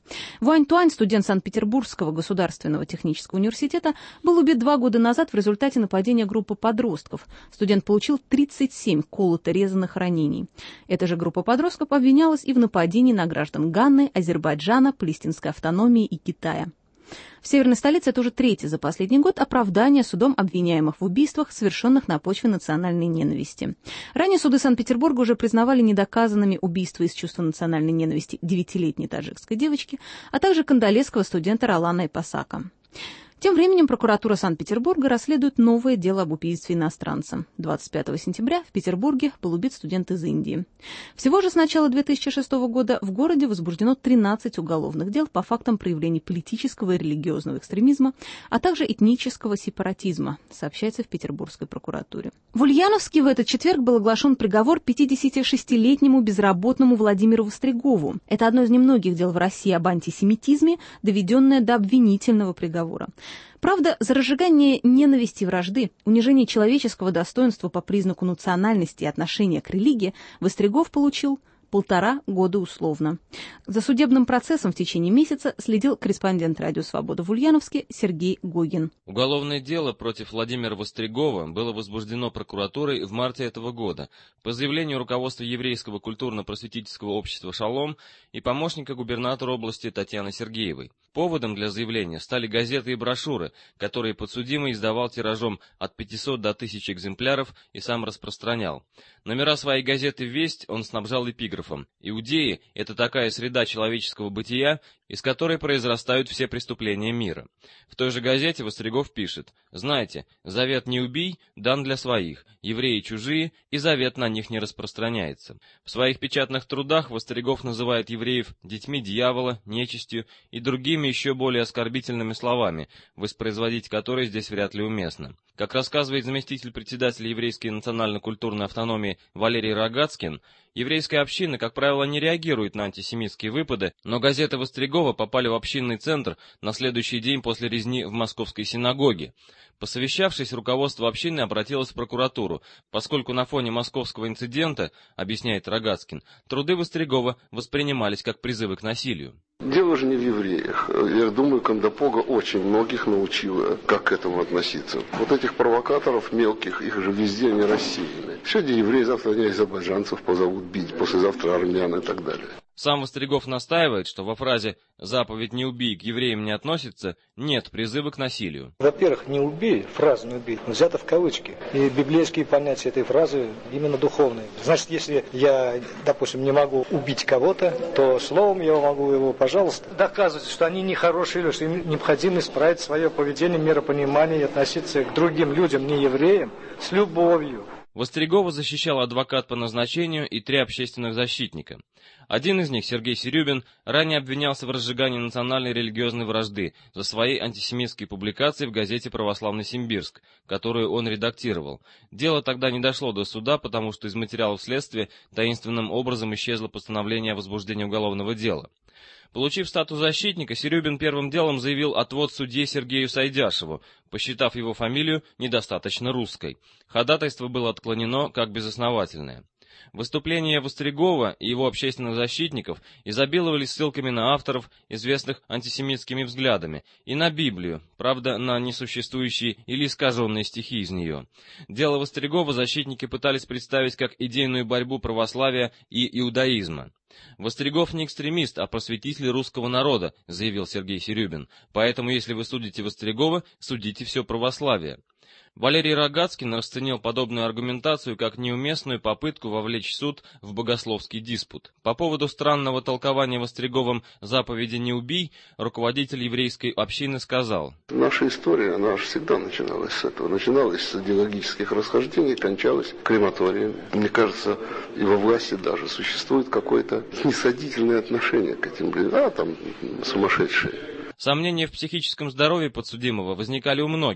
Вань Туань, студент Санкт-Петербургского государственного технического университета, был убит два года назад в результате нападения группы подростков. Студент получил тридцать семь колото-резанных ранений. Эта же группа подростков обвинялась и в нападении на граждан Ганны, Азербайджана, Палестинской автономии и Китая. В северной столице это уже третье за последний год оправдание судом обвиняемых в убийствах, совершенных на почве национальной ненависти. Ранее суды Санкт-Петербурга уже признавали недоказанными убийства из чувства национальной ненависти девятилетней таджикской девочки, а также кандалесского студента Ролана Ипасака. Тем временем прокуратура Санкт-Петербурга расследует новое дело об убийстве иностранца. двадцать пятого сентября в Петербурге был убит студент из Индии. Всего же с начала две тысячи шестого года в городе возбуждено тринадцать уголовных дел по фактам проявлений политического и религиозного экстремизма, а также этнического сепаратизма, сообщается в Петербургской прокуратуре. В Ульяновске в этот четверг был оглашен приговор пятидесятишестилетнему безработному Владимиру Вострегову. Это одно из немногих дел в России об антисемитизме, доведенное до обвинительного приговора. Правда, за разжигание ненависти и вражды, унижение человеческого достоинства по признаку национальности и отношения к религии Вострегов получил полтора года условно. За судебным процессом в течение месяца следил корреспондент «Радио Свобода» в Ульяновске Сергей Гогин. Уголовное дело против Владимира Вострегова было возбуждено прокуратурой в марте этого года по заявлению руководства Еврейского культурно-просветительского общества «Шалом» и помощника губернатора области Татьяны Сергеевой. Поводом для заявления стали газеты и брошюры, которые подсудимый издавал тиражом от пятисот до тысячи экземпляров и сам распространял. Номера своей газеты «Весть» он снабжал эпиграфом: «Иудеи — это такая среда человеческого бытия, из которой произрастают все преступления мира». В той же газете Вострегов пишет: «Знаете, завет «не убий» дан для своих, евреи чужие, и завет на них не распространяется». В своих печатных трудах Вострегов называет евреев детьми дьявола, нечистью и другими еще более оскорбительными словами, воспроизводить которые здесь вряд ли уместно. Как рассказывает заместитель председателя Еврейской национально-культурной автономии Валерий Рогацкин, еврейская община, как правило, не реагирует на антисемитские выпады, но газеты Вострегова попали в общинный центр на следующий день после резни в Московской синагоге. Посовещавшись, руководство общины обратилось в прокуратуру, поскольку на фоне московского инцидента, объясняет Рогацкин, труды Вострегова воспринимались как призывы к насилию. Дело же не в евреях. Я думаю, Кандапога очень многих научила, как к этому относиться. Вот этих провокаторов мелких, их же везде не рассеяны. Сегодня евреи, завтра они азербайджанцев позовут бить, послезавтра армян и так далее. Сам Вострегов настаивает, что во фразе «заповедь «не убий» к евреям не относится» нет призыва к насилию. Во-первых, «не убей», фраза «не убей» взята в кавычки. И библейские понятия этой фразы именно духовные. Значит, если я, допустим, не могу убить кого-то, то словом я могу его, пожалуйста, доказывать, что они нехорошие, или что им необходимо исправить свое поведение, миропонимание и относиться к другим людям, не евреям, с любовью. Вострегова защищал адвокат по назначению и три общественных защитника. Один из них, Сергей Серюбин, ранее обвинялся в разжигании национальной религиозной вражды за свои антисемитские публикации в газете «Православный Симбирск», которую он редактировал. Дело тогда не дошло до суда, потому что из материалов следствия таинственным образом исчезло постановление о возбуждении уголовного дела. Получив статус защитника, Серюбин первым делом заявил отвод судье Сергею Сайдяшеву, посчитав его фамилию недостаточно русской. Ходатайство было отклонено как безосновательное. Выступления Вострегова и его общественных защитников изобиловали ссылками на авторов, известных антисемитскими взглядами, и на Библию, правда, на несуществующие или искаженные стихи из нее. Дело Вострегова защитники пытались представить как идейную борьбу православия и иудаизма. «Вострегов не экстремист, а просветитель русского народа», — заявил Сергей Серюбин. «Поэтому, если вы судите Вострегова, судите все православие». Валерий Рогацкин расценил подобную аргументацию как неуместную попытку вовлечь суд в богословский диспут. По поводу странного толкования Востреговым заповеди «не убий» руководитель еврейской общины сказал: «Наша история, она же всегда начиналась с этого. Начиналась с идеологических расхождений, кончалась крематориями. Мне кажется, и во власти даже существует какое-то снисходительное отношение к этим людям. А, там сумасшедшие». Сомнения в психическом здоровье подсудимого возникали у многих,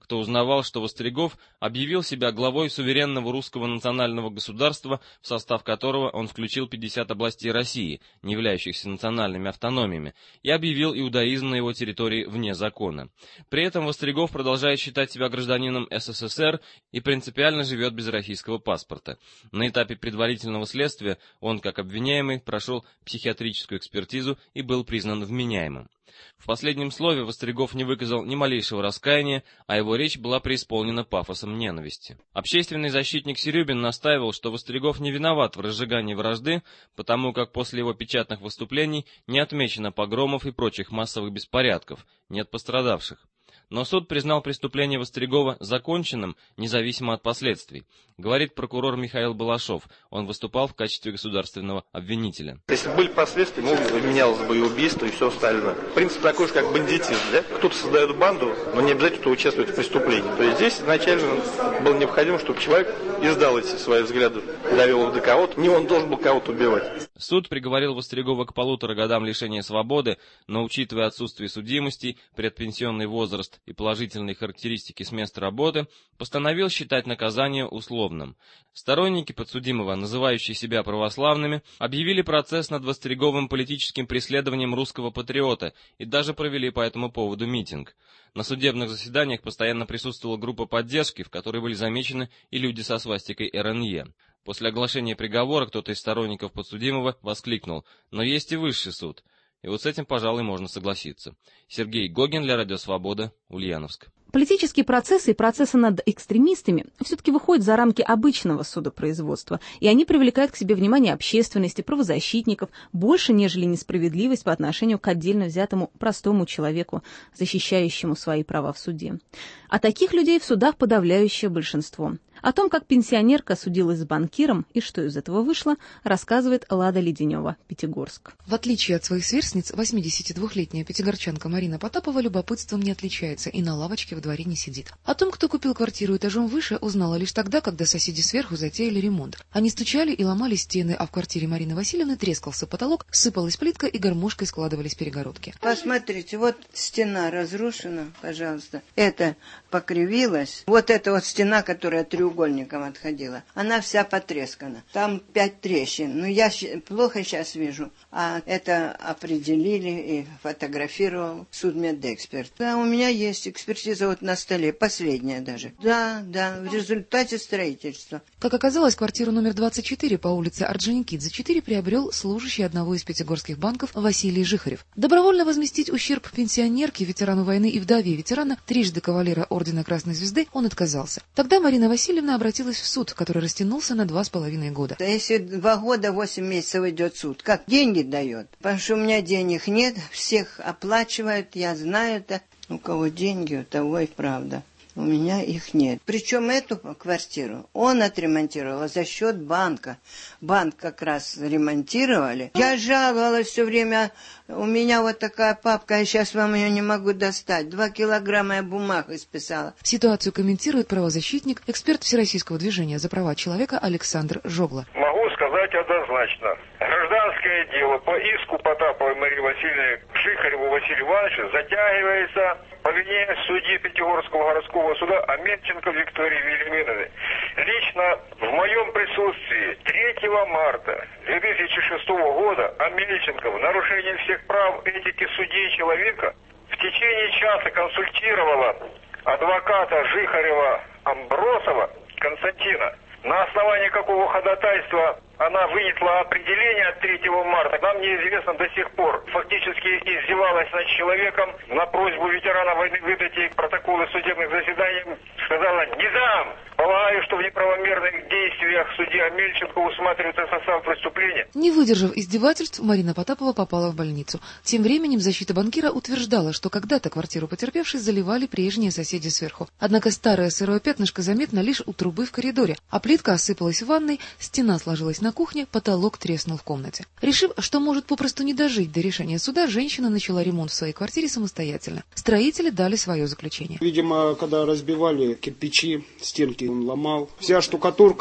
кто узнавал, что Востригов объявил себя главой суверенного русского национального государства, в состав которого он включил пятьдесят областей России, не являющихся национальными автономиями, и объявил иудаизм на его территории вне закона. При этом Востригов продолжает считать себя гражданином СССР и принципиально живет без российского паспорта. На этапе предварительного следствия он, как обвиняемый, прошел психиатрическую экспертизу и был признан вменяемым. В последнем слове Востригов не выказал ни малейшего раскаяния, а его речь была преисполнена пафосом ненависти. Общественный защитник Серюбин настаивал, что Востригов не виноват в разжигании вражды, потому как после его печатных выступлений не отмечено погромов и прочих массовых беспорядков, нет пострадавших. Но суд признал преступление Востригова законченным, независимо от последствий, говорит прокурор Михаил Балашов. Он выступал в качестве государственного обвинителя. Если были последствия, ну, менялось бы и убийство, и все остальное. Принцип такой же, как бандитизм, да? Кто-то создает банду, но не обязательно кто участвует в преступлении. То есть здесь изначально было необходимо, чтобы человек издал эти свои взгляды, довел их до кого-то, не он должен был кого-то убивать. Суд приговорил Востригова к полутора годам лишения свободы, но, учитывая отсутствие судимости, предпенсионный возраст и положительные характеристики с места работы, постановил считать наказание условным. Сторонники подсудимого, называющие себя православными, объявили процесс над Востриговым политическим преследованием русского патриота и даже провели по этому поводу митинг. На судебных заседаниях постоянно присутствовала группа поддержки, в которой были замечены и люди со свастикой эр эн е. После оглашения приговора кто-то из сторонников подсудимого воскликнул: «Но есть и высший суд». И вот с этим, пожалуй, можно согласиться. Сергей Гогин для Радио Свобода, Ульяновск. Политические процессы и процессы над экстремистами все-таки выходят за рамки обычного судопроизводства, и они привлекают к себе внимание общественности, правозащитников, больше, нежели несправедливость по отношению к отдельно взятому простому человеку, защищающему свои права в суде. А таких людей в судах подавляющее большинство. О том, как пенсионерка судилась с банкиром и что из этого вышло, рассказывает Лада Леденева, Пятигорск. В отличие от своих сверстниц, восьмидесятидвухлетняя пятигорчанка Марина Потапова любопытством не отличается и на лавочке во дворе не сидит. О том, кто купил квартиру этажом выше, узнала лишь тогда, когда соседи сверху затеяли ремонт. Они стучали и ломали стены, а в квартире Марины Васильевны трескался потолок, сыпалась плитка и гармошкой складывались перегородки. Посмотрите, вот стена разрушена, пожалуйста. Это покривилась. Вот эта вот стена, которая треугольником отходила, она вся потрескана. Там пять трещин. Ну, я плохо сейчас вижу. А это определили и фотографировал судмедэксперт. Да, у меня есть экспертиза вот на столе, последняя даже. Да, да, в результате строительства. Как оказалось, квартиру номер двадцать четыре по улице Орджоникидзе четыре приобрел служащий одного из пятигорских банков Василий Жихарев. Добровольно возместить ущерб пенсионерке, ветерану войны и вдове ветерана, трижды кавалера Ордена Красной Звезды, он отказался. Тогда Марина Васильевна обратилась в суд, который растянулся на два с половиной года. Да если два года, восемь месяцев идет суд, как деньги дает? Потому что у меня денег нет, всех оплачивают, я знаю это. У кого деньги, у того и правда. У меня их нет. Причем эту квартиру он отремонтировал за счет банка. Банк как раз ремонтировали. Я жаловалась все время. У меня вот такая папка, я сейчас вам ее не могу достать. Два килограмма я бумаг исписала. Ситуацию комментирует правозащитник, эксперт Всероссийского движения за права человека Александр Жогла. Могу сказать однозначно. Гражданское дело по иску Потаповой Марии Васильевны к Жихареву Василию Ивановичу затягивается по вине судьи Пятигорского городского суда Аменченко Виктории Вильяминовны. Лично в моем присутствии третьего марта две тысячи шестого года Аменченко в нарушении всех прав этики судей человека в течение часа консультировала адвоката Жихарева Амбросова Константина. На основании какого ходатайства она вынесла определение от третьего марта, нам неизвестно до сих пор. Фактически издевалась над человеком. На просьбу ветерана войны выдать ей протоколы судебных заседаний сказала: «Не дам». Полагаю, что в неправомерных действиях судья Мельченко усматривается состав преступления. Не выдержав издевательств, Марина Потапова попала в больницу. Тем временем защита банкира утверждала, что когда-то квартиру потерпевшей заливали прежние соседи сверху. Однако старое сырое пятнышко заметно лишь у трубы в коридоре, а плитка осыпалась в ванной, стена сложилась на кухне, потолок треснул в комнате. Решив, что может попросту не дожить до решения суда, женщина начала ремонт в своей квартире самостоятельно. Строители дали свое заключение. Видимо, когда разбивали кирпичи, стенки он ломал. Вся штукатурка старая.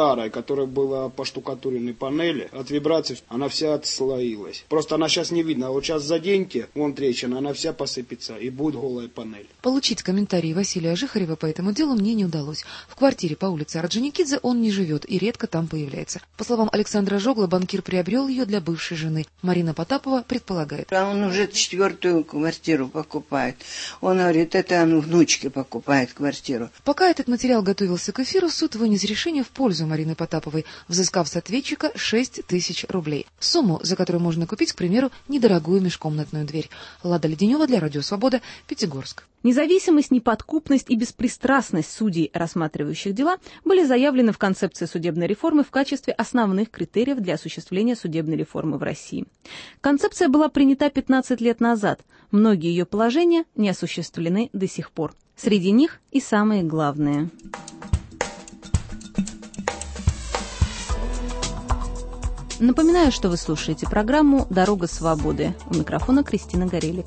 старая, которая была по штукатуренной панели, от вибраций она вся отслоилась. Просто она сейчас не видно. А вот сейчас заденьте, вон трещина, она вся посыпется, и будет голая панель. Получить комментарии Василия Жихарева по этому делу мне не удалось. В квартире по улице Орджоникидзе он не живет и редко там появляется. По словам Александра Жогла, банкир приобрел ее для бывшей жены. Марина Потапова предполагает. А он уже четвертую квартиру покупает. Он говорит, это он внучке покупает квартиру. Пока этот материал готовился к эфиру, суд вынес решение в пользу Марины Потаповой, взыскав с ответчика шесть тысяч рублей. Сумму, за которую можно купить, к примеру, недорогую межкомнатную дверь. Лада Леденева для Радио Свобода, Пятигорск. Независимость, неподкупность и беспристрастность судей, рассматривающих дела, были заявлены в концепции судебной реформы в качестве основных критериев для осуществления судебной реформы в России. Концепция была принята пятнадцать лет назад. Многие ее положения не осуществлены до сих пор. Среди них и самые главные. Напоминаю, что вы слушаете программу «Дорога свободы». У микрофона Кристина Горелик.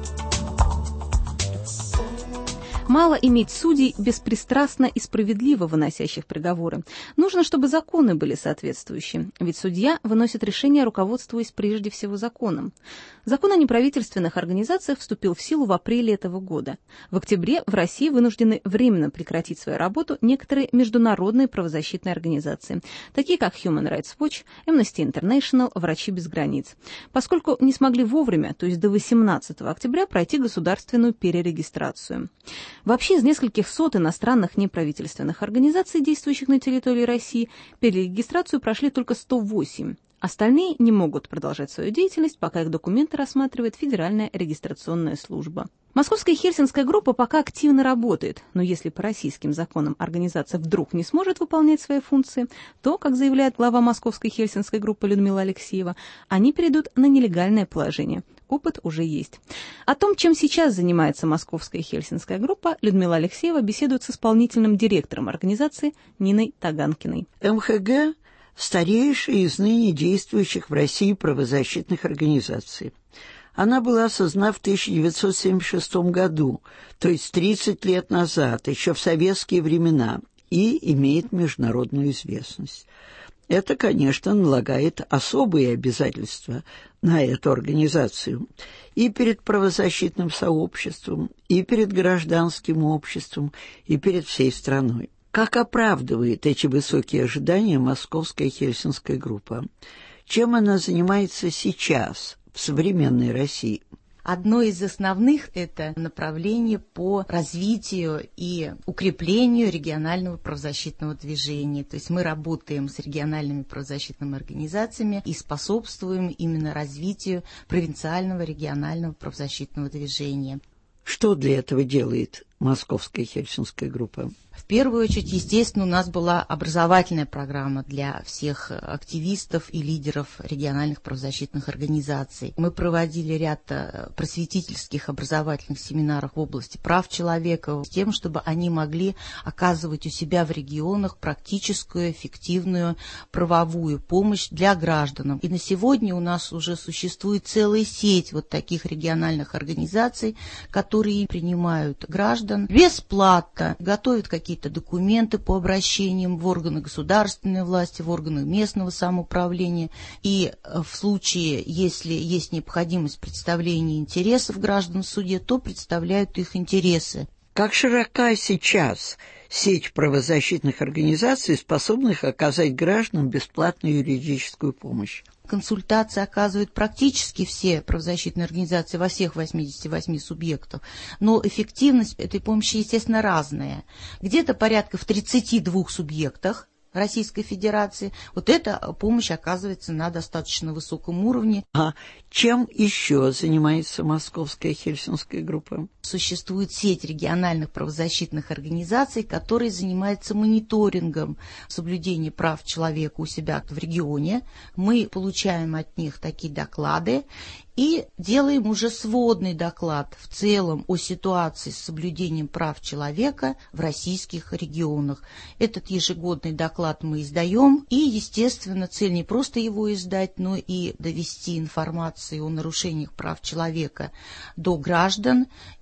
Мало иметь судей, беспристрастно и справедливо выносящих приговоры. Нужно, чтобы законы были соответствующие. Ведь судья выносит решение, руководствуясь прежде всего законом. Закон о неправительственных организациях вступил в силу в апреле этого года. В октябре в России вынуждены временно прекратить свою работу некоторые международные правозащитные организации, такие как Human Rights Watch, Amnesty International, Врачи без границ, поскольку не смогли вовремя, то есть до восемнадцатого октября, пройти государственную перерегистрацию. Вообще из нескольких сот иностранных неправительственных организаций, действующих на территории России, перерегистрацию прошли только сто восемь. Остальные не могут продолжать свою деятельность, пока их документы рассматривает Федеральная регистрационная служба. Московская Хельсинская группа пока активно работает, но если по российским законам организация вдруг не сможет выполнять свои функции, то, как заявляет глава Московской Хельсинской группы Людмила Алексеева, они перейдут на нелегальное положение. Опыт уже есть. О том, чем сейчас занимается Московская Хельсинская группа, Людмила Алексеева беседует с исполнительным директором организации Ниной Таганкиной. эм ха гэ – старейшая из ныне действующих в России правозащитных организаций. Она была создана в тысяча девятьсот семьдесят шестом году, то есть тридцать лет назад, еще в советские времена, и имеет международную известность. Это, конечно, налагает особые обязательства на эту организацию и перед правозащитным сообществом, и перед гражданским обществом, и перед всей страной. Как оправдывает эти высокие ожидания Московская Хельсинская группа? Чем она занимается сейчас, в современной России? Одно из основных – это направление по развитию и укреплению регионального правозащитного движения. То есть мы работаем с региональными правозащитными организациями и способствуем именно развитию провинциального регионального правозащитного движения. Что для этого делает Московская Хельсинская группа? В первую очередь, естественно, у нас была образовательная программа для всех активистов и лидеров региональных правозащитных организаций. Мы проводили ряд просветительских образовательных семинаров в области прав человека, с тем, чтобы они могли оказывать у себя в регионах практическую, эффективную правовую помощь для граждан. И на сегодня у нас уже существует целая сеть вот таких региональных организаций, которые принимают граждан бесплатно, готовят какие-то какие-то документы по обращениям в органы государственной власти, в органы местного самоуправления. И в случае, если есть необходимость представления интересов граждан в суде, то представляют их интересы. Как широка сейчас сеть правозащитных организаций, способных оказать гражданам бесплатную юридическую помощь? Консультации оказывают практически все правозащитные организации во всех восьмидесяти восьми субъектах, но эффективность этой помощи, естественно, разная. Где-то порядка в тридцати двух субъектах Российской Федерации вот эта помощь оказывается на достаточно высоком уровне. А чем еще занимается Московская Хельсинская группа? Существует сеть региональных правозащитных организаций, которые занимаются мониторингом соблюдения прав человека у себя в регионе. Мы получаем от них такие доклады и делаем уже сводный доклад в целом о ситуации с соблюдением прав человека в российских регионах. Этот ежегодный доклад мы издаем, и, естественно, цель не просто его издать, но и довести информацию о нарушениях прав человека до граждан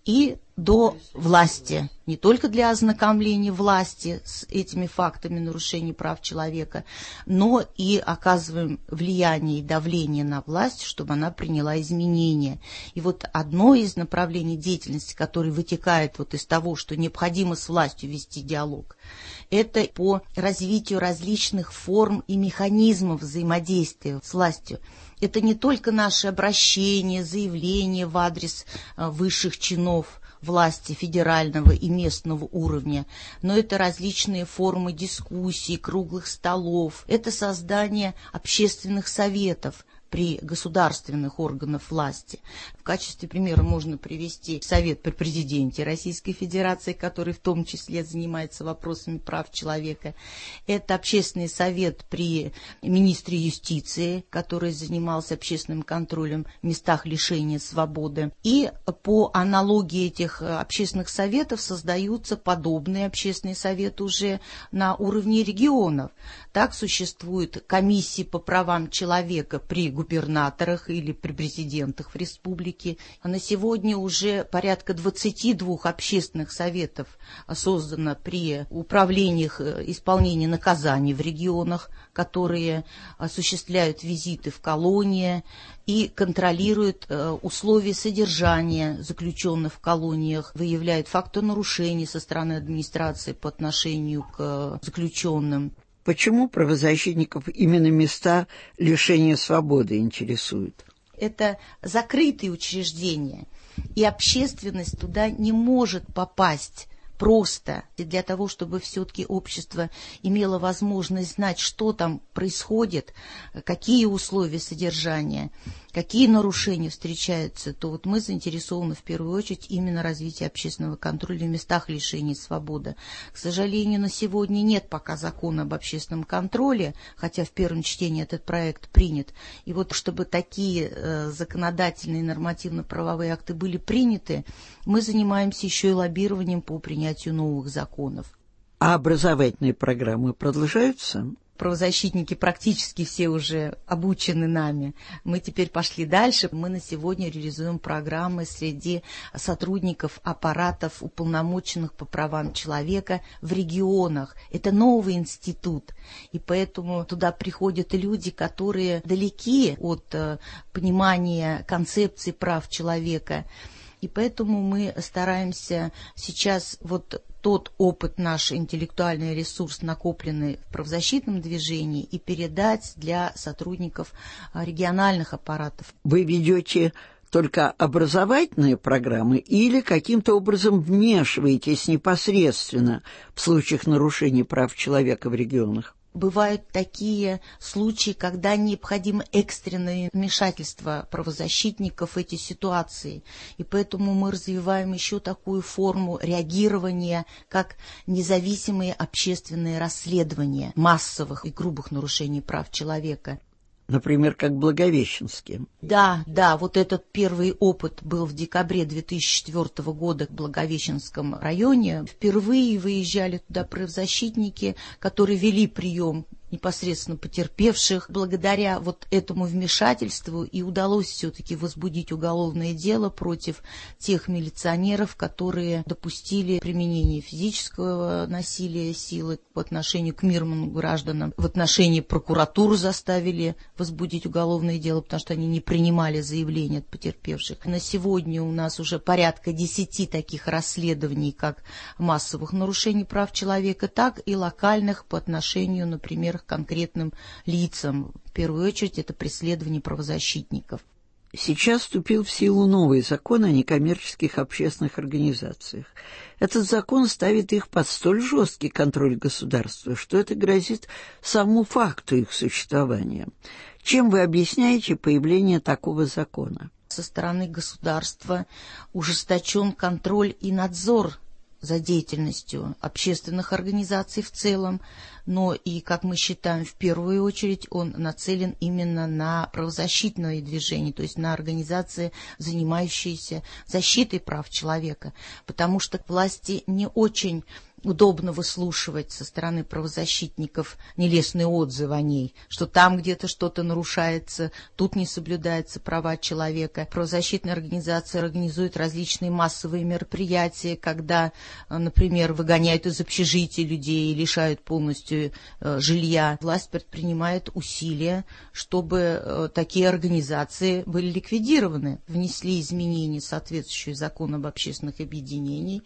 и до власти, не только для ознакомления власти с этими фактами нарушений прав человека, но и оказываем влияние и давление на власть, чтобы она приняла изменения. И вот одно из направлений деятельности, которое вытекает вот из того, что необходимо с властью вести диалог, это по развитию различных форм и механизмов взаимодействия с властью. Это не только наши обращения, заявления в адрес высших чинов власти федерального и местного уровня, но это различные формы дискуссий, круглых столов, это создание общественных советов при государственных органах власти. В качестве примера можно привести Совет при президенте Российской Федерации, который в том числе занимается вопросами прав человека. Это Общественный совет при министре юстиции, который занимался общественным контролем в местах лишения свободы. И по аналогии этих общественных советов создаются подобные общественные советы уже на уровне регионов. Так существуют комиссии по правам человека при губернаторах или при президентах в республике. А на сегодня уже порядка двадцати двух общественных советов создано при управлениях исполнения наказаний в регионах, которые осуществляют визиты в колонии и контролируют условия содержания заключенных в колониях, выявляют факты нарушений со стороны администрации по отношению к заключенным. Почему правозащитников именно места лишения свободы интересуют? Это закрытые учреждения, и общественность туда не может попасть просто. И для того, чтобы все-таки общество имело возможность знать, что там происходит, какие условия содержания, какие нарушения встречаются, то вот мы заинтересованы в первую очередь именно развитии общественного контроля в местах лишения свободы. К сожалению, на сегодня нет пока закона об общественном контроле, хотя в первом чтении этот проект принят. И вот чтобы такие э, законодательные и нормативно-правовые акты были приняты, мы занимаемся еще и лоббированием по принятию новых законов. А образовательные программы продолжаются? Правозащитники практически все уже обучены нами. Мы теперь пошли дальше. Мы на сегодня реализуем программы среди сотрудников аппаратов, уполномоченных по правам человека в регионах. Это новый институт, и поэтому туда приходят люди, которые далеки от э, понимания концепции прав человека. И поэтому мы стараемся сейчас вот тот опыт, наш интеллектуальный ресурс, накопленный в правозащитном движении, и передать для сотрудников региональных аппаратов. Вы ведете только образовательные программы или каким-то образом вмешиваетесь непосредственно в случаях нарушений прав человека в регионах? Бывают такие случаи, когда необходимо экстренное вмешательство правозащитников в эти ситуации. И поэтому мы развиваем еще такую форму реагирования, как независимые общественные расследования массовых и грубых нарушений прав человека. Например, как Благовещенске. Да, да, вот этот первый опыт был в декабре две тысячи четвёртого года в Благовещенском районе. Впервые выезжали туда правозащитники, которые вели прием непосредственно потерпевших. Благодаря вот этому вмешательству и удалось все-таки возбудить уголовное дело против тех милиционеров, которые допустили применение физического насилия, силы по отношению к мирным гражданам. В отношении прокуратуры заставили возбудить уголовное дело, потому что они не принимали заявления от потерпевших. На сегодня у нас уже порядка десяти таких расследований, как массовых нарушений прав человека, так и локальных по отношению, например, к конкретным лицам. В первую очередь это преследование правозащитников. Сейчас вступил в силу новый закон о некоммерческих общественных организациях. Этот закон ставит их под столь жесткий контроль государства, что это грозит самому факту их существования. Чем вы объясняете появление такого закона? Со стороны государства ужесточен контроль и надзор за деятельностью общественных организаций в целом, но и, как мы считаем, в первую очередь он нацелен именно на правозащитное движение, то есть на организации, занимающиеся защитой прав человека, потому что власти не очень удобно выслушивать со стороны правозащитников нелестные отзывы о ней, что там где-то что-то нарушается, тут не соблюдаются права человека. Правозащитные организации организуют различные массовые мероприятия, когда, например, выгоняют из общежития людей и лишают полностью э, жилья. Власть предпринимает усилия, чтобы э, такие организации были ликвидированы. Внесли изменения, соответствующие закону об общественных объединениях,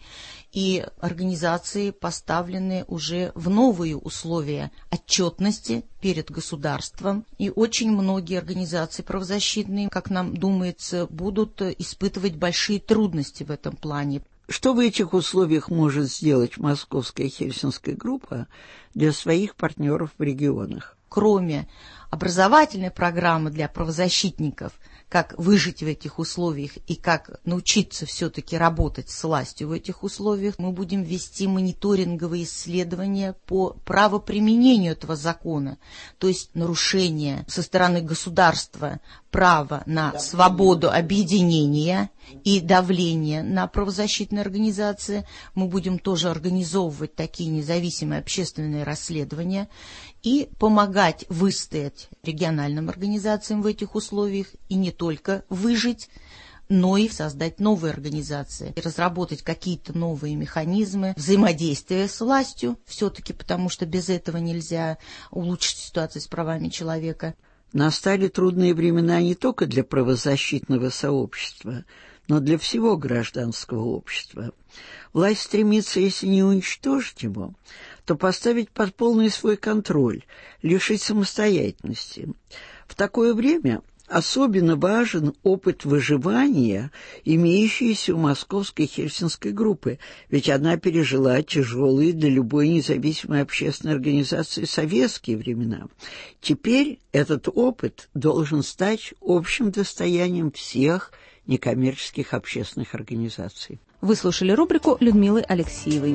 и организации поставлены уже в новые условия отчетности перед государством. И очень многие организации правозащитные, как нам думается, будут испытывать большие трудности в этом плане. Что в этих условиях может сделать Московская Хельсинская группа для своих партнеров в регионах? Кроме образовательной программы для правозащитников, как выжить в этих условиях и как научиться все-таки работать с властью в этих условиях, мы будем вести мониторинговые исследования по правоприменению этого закона, то есть нарушение со стороны государства права на свободу объединения и давление на правозащитные организации. Мы будем тоже организовывать такие независимые общественные расследования и помогать выстоять региональным организациям в этих условиях и не только выжить, но и создать новые организации, и разработать какие-то новые механизмы взаимодействия с властью, все-таки потому что без этого нельзя улучшить ситуацию с правами человека. Настали трудные времена не только для правозащитного сообщества, но для всего гражданского общества. Власть стремится, если не уничтожить его, то поставить под полный свой контроль, лишить самостоятельности. В такое время особенно важен опыт выживания, имеющийся у Московской Хельсинской группы, ведь она пережила тяжелые для любой независимой общественной организации советские времена. Теперь этот опыт должен стать общим достоянием всех некоммерческих общественных организаций. Вы слушали рубрику Людмилы Алексеевой.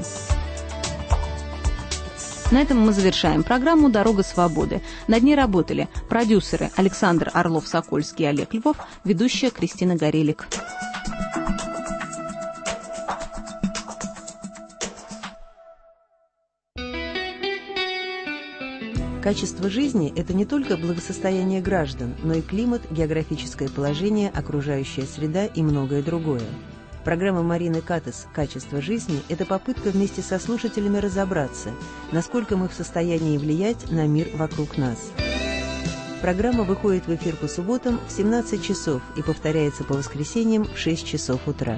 На этом мы завершаем программу «Дорога свободы». Над ней работали продюсеры Александр Орлов-Сокольский и Олег Львов, ведущая Кристина Горелик. Качество жизни – это не только благосостояние граждан, но и климат, географическое положение, окружающая среда и многое другое. Программа Марины Катас «Качество жизни» – это попытка вместе со слушателями разобраться, насколько мы в состоянии влиять на мир вокруг нас. Программа выходит в эфир по субботам в семнадцать часов и повторяется по воскресеньям в шесть часов утра.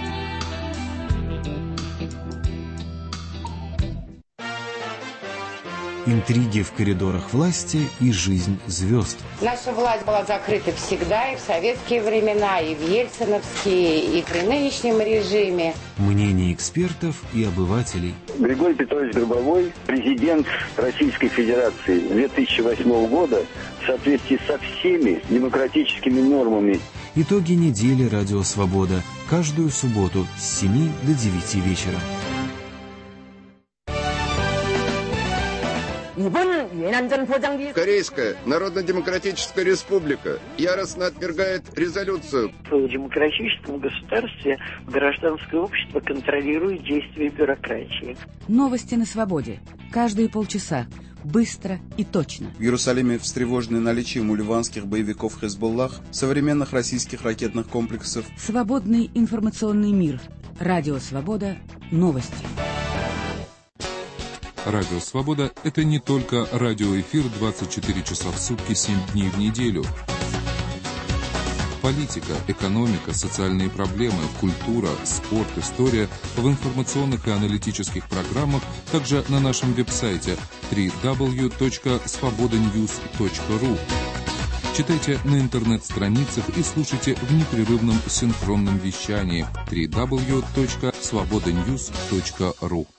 Интриги в коридорах власти и жизнь звезд. Наша власть была закрыта всегда, и в советские времена, и в ельциновские, и при нынешнем режиме. Мнения экспертов и обывателей. Григорий Петрович Гробовой, президент Российской Федерации две тысячи восьмого года, в соответствии со всеми демократическими нормами. Итоги недели «Радио Свобода» каждую субботу с семи до девяти вечера. Корейская Народно-Демократическая Республика яростно отвергает резолюцию. В демократическом государстве гражданское общество контролирует действия бюрократии. Новости на свободе. Каждые полчаса. Быстро и точно. В Иерусалиме встревожены наличием у ливанских боевиков Хезболлах современных российских ракетных комплексов. Свободный информационный мир. Радио Свобода. Новости. Радио Свобода – это не только радиоэфир двадцать четыре часа в сутки, семь дней в неделю. Политика, экономика, социальные проблемы, культура, спорт, история в информационных и аналитических программах, также на нашем веб-сайте дабл ю дабл ю дабл ю точка свобода ньюс точка ру. Читайте на интернет-страницах и слушайте в непрерывном синхронном вещании дабл ю дабл ю дабл ю точка свобода ньюс точка ру.